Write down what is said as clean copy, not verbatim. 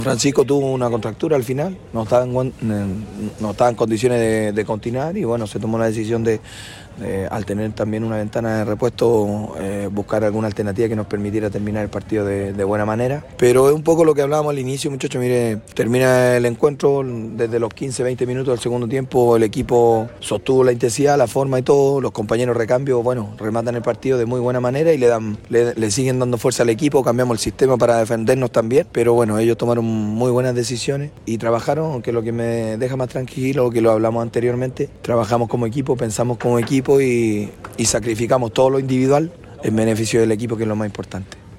Francisco tuvo una contractura al final, no estaba en condiciones de continuar y bueno, se tomó la decisión de al tener también una ventana de repuesto, buscar alguna alternativa que nos permitiera terminar el partido de buena manera. Pero es un poco lo que hablábamos al inicio, muchachos, mire, termina el encuentro, desde los 15-20 minutos del segundo tiempo el equipo sostuvo la intensidad, la forma y todo, los compañeros recambio, bueno, rematan el partido de muy buena manera y le siguen dando fuerza al equipo, cambiamos el sistema para defendernos también, pero bueno, ellos tomaron muy buenas decisiones y trabajaron, aunque lo que me deja más tranquilo, que lo hablamos anteriormente, trabajamos como equipo, pensamos como equipo y sacrificamos todo lo individual en beneficio del equipo, que es lo más importante.